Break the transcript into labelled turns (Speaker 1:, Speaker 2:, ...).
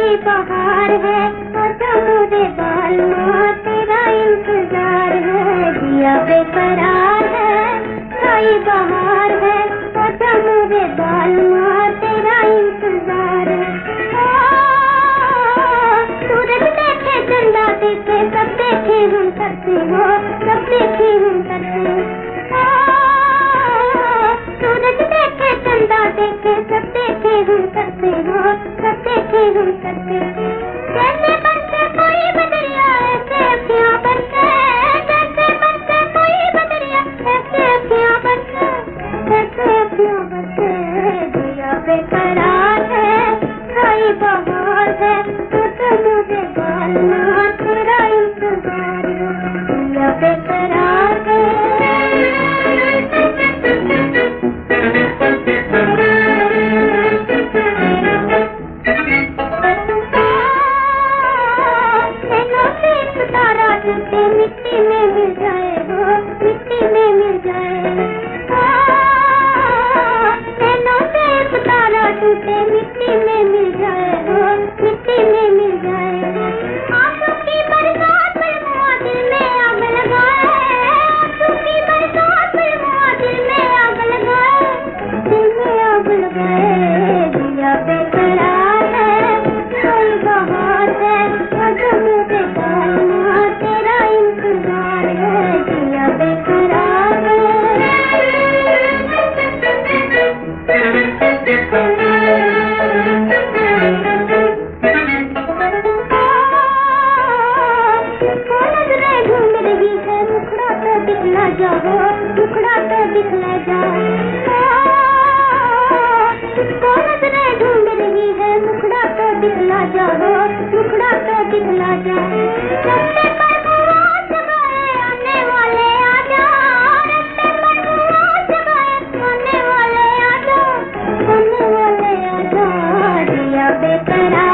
Speaker 1: नई बहार है, आजा मेरे बालमा तेरा इंतजार है। दिया बेकरार है, नई बहार है, आजा मेरे बालमा तेरा इंतजार है। सूरज देखे चंदा देखे सब देखे हम करते हो, सब देखे हम करते हो। सूरज देखे चंदा देखे सब देखे हम करते हो, सब देखे हम करते हो। जैसे बनते कोई बदरिया ऐसे अखियां बनते, जैसे बनते कोई बदरिया ऐसे अखियां बनते, ऐसे अखियां बनते। दिया बेकरार है, नई बहार है, तो मुझे बालमा तेरा इंतजार है। दिया बेकरार है। मिट्टी में मिल जाए हो, मिट्टी में मिल जाए। नैनों से एक तारा टूटे मिट्टी में मिल जाए हो, मिट्टी में मिल जाए। आंसू की बरसात बलमुआ दिल में आग लगाए, आंसू की बरसात बलमुआ दिल में आग लगाए, दिल में आग लगाए। दिया बेकरार है, कोई बहार है, आजा मेरे बालमा तेरा इंतजार है। दिया बेकरार है। नजरें ढूंढ रही है, मुखड़ा तो दिखला जाओ, मुखड़ा तो दिखला जाओ। उसको नजरें ढूंढ रही है, मुखड़ा तो दिखला जाओ, मुखड़ा तो दिखला जाओ। रस्ते पर मुआ जगाए आने वाले आजा, रस्ते पर मुआ जगाए आने वाले आजा, आने वाले आजा। दिया बेकरार